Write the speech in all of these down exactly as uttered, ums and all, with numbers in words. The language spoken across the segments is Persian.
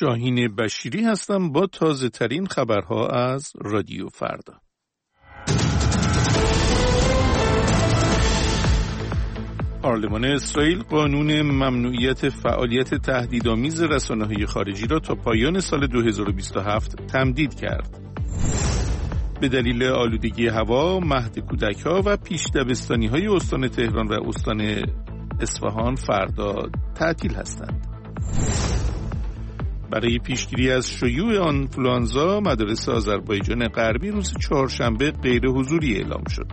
شاهین بشیری هستم با تازه ترین خبرها از رادیو فردا. پارلمان اسرائیل قانون ممنوعیت فعالیت تهدیدآمیز رسانه‌های خارجی را تا پایان سال دو هزار و بیست و هفت تمدید کرد. به دلیل آلودگی هوا، مهد کودک‌ها و پیش دبستانی‌های استان تهران و استان اصفهان فردا تعطیل هستند. برای پیشگیری از شیوع آنفولانزا، مدارس آذربایجان غربی روز چهارشنبه غیر حضوری اعلام شد.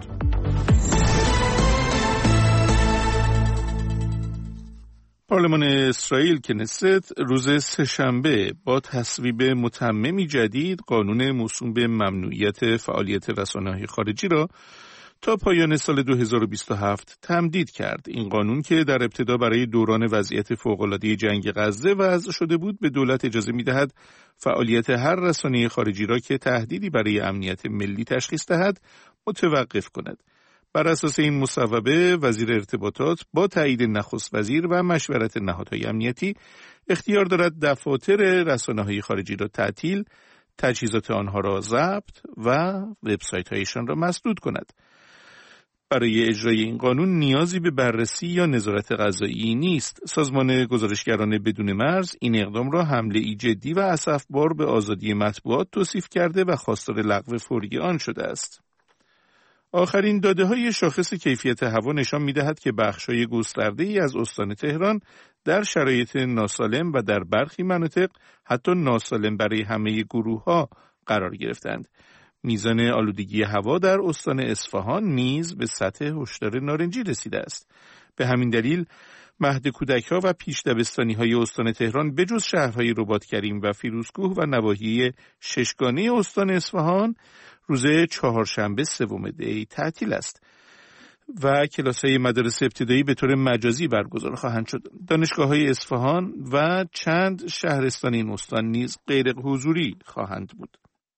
پارلمان اسرائیل کنست روز سه‌شنبه با تصویب متممی جدید قانون موسوم به ممنوعیت فعالیت رسانه‌های خارجی را تا پایان سال دو هزار و بیست و هفت تمدید کرد. این قانون که در ابتدا برای دوران وضعیت فوق‌العاده جنگ غزه وضع شده بود، به دولت اجازه می‌دهد فعالیت هر رسانه خارجی را که تهدیدی برای امنیت ملی تشخیص دهد متوقف کند. بر اساس این مصوبه، وزیر ارتباطات با تایید نخست وزیر و مشورت نهادهای امنیتی اختیار دارد دفاتر رسانه‌های خارجی را تعطیل، تجهیزات آنها را ضبط و وبسایت‌هایشان را مسدود کند. برای اجرای این قانون نیازی به بررسی یا نظارت قضایی نیست. سازمان گزارشگران بدون مرز این اقدام را حمله‌ای جدی و اسفبار به آزادی مطبوعات توصیف کرده و خواستار لغو فوری آن شده است. آخرین داده‌های شاخص کیفیت هوا نشان می‌دهد که بخش‌های گسترده‌ای از استان تهران در شرایط ناسالم و در برخی مناطق حتی ناسالم برای همه گروه‌ها قرار گرفتند. میزان آلودگی هوا در استان اصفهان نیز به سطح هشدار نارنجی رسیده است. به همین دلیل مهد کودک‌ها و پیش دبستانی‌های استان تهران بجز شهرهای رباط‌کریم و فیروزکوه و نواحی ششگانه استان اصفهان روز چهارشنبه سوم دی تعطیل است و کلاس‌های مدارس ابتدایی به طور مجازی برگزار خواهند شد. دانشگاه‌های اصفهان و چند شهرستان این استان نیز غیر حضوری خواهند بود.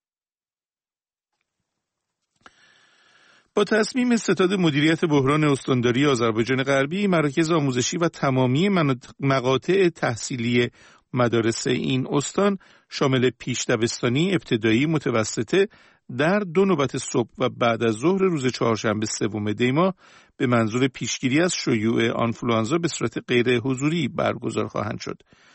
با تصمیم ستاد مدیریت بحران استانداری آذربایجان غربی، مراکز آموزشی و تمامی مقاطع تحصیلی مدارس این استان شامل پیش دبستانی، ابتدایی، متوسطه در دو نوبت صبح و بعد از ظهر روز چهارشنبه سوم دی ماه به منظور پیشگیری از شیوع آنفولانزا به صورت غیر حضوری برگزار خواهند شد.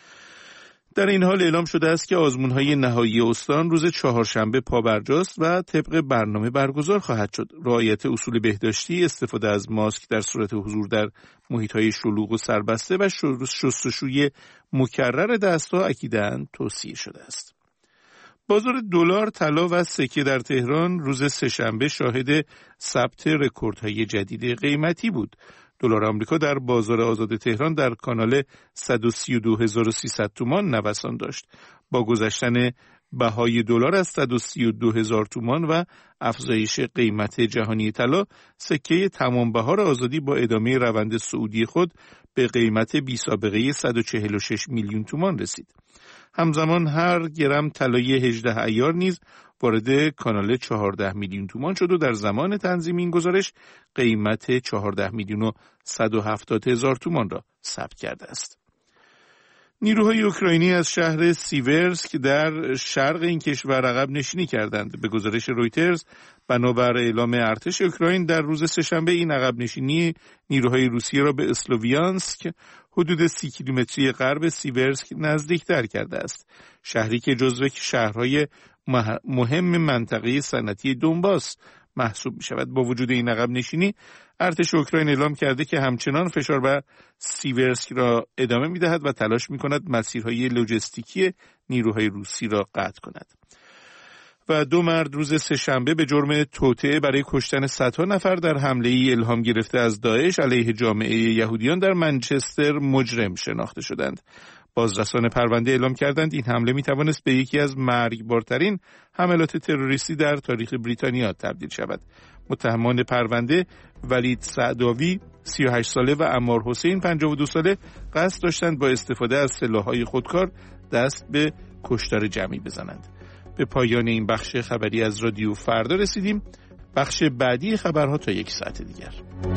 در این حال اعلام شده است که آزمون‌های نهایی استان روز چهارشنبه پابرجاست و طبق برنامه برگزار خواهد شد. رعایت اصول بهداشتی، استفاده از ماسک در صورت حضور در محیط‌های شلوغ و سربسته و شستشوی مکرر دست‌ها اکیداً توصیه شده است. بازار دلار، طلا و سکه در تهران روز سه‌شنبه شاهد ثبت رکوردهای جدید قیمتی بود. دلار آمریکا در بازار آزاد تهران در کانال صد و سی و دو هزار و سیصد تومان نوسان داشت. با گذشتن بهای دلار از صد و سی و دو هزار تومان و افزایش قیمت جهانی طلا، سکه تمام بهار آزادی با ادامه روند صعودی خود به قیمت بی سابقه صد و چهل و شش میلیون تومان رسید. همزمان هر گرم طلای هجده عیار نیز وارد کانال چهارده میلیون تومان شد و در زمان تنظیم این گزارش قیمت چهارده میلیون و صد و هفتاد هزار تومان را ثبت کرده است. نیروهای اوکراینی از شهر سیورسک در شرق این کشور عقب نشینی کردند. به گزارش رویترز، بنابر اعلام ارتش اوکراین در روز سه‌شنبه این عقب نشینی نیروهای روسیه را به اسلوویانسک حدود سی کیلومتری غرب سیورسک نزدیکتر کرده است. شهری که جزو شهرهای مهم منطقه صنعتی دونباس محسوب می شود. با وجود این عقب نشینی، ارتش اوکراین اعلام کرده که همچنان فشار بر سیورسک را ادامه می دهد و تلاش می کند مسیرهای لوجستیکی نیروهای روسی را قطع کند. و دو مرد روز سه‌شنبه به جرم توطئه برای کشتن صدها نفر در حمله‌ای الهام گرفته از داعش علیه جامعه یهودیان در منچستر مجرم شناخته شدند. بازرسان پرونده اعلام کردند این حمله می توانست به یکی از مرگبارترین حملات تروریستی در تاریخ بریتانیا تبدیل شود. متهمان پرونده ولید سعداوی سی و هشت ساله و عمار حسین پنجاه و دو ساله قصد داشتند با استفاده از سلاح‌های خودکار دست به کشتار جمعی بزنند. به پایان این بخش خبری از رادیو فردا رسیدیم. بخش بعدی خبرها تا یک ساعت دیگر.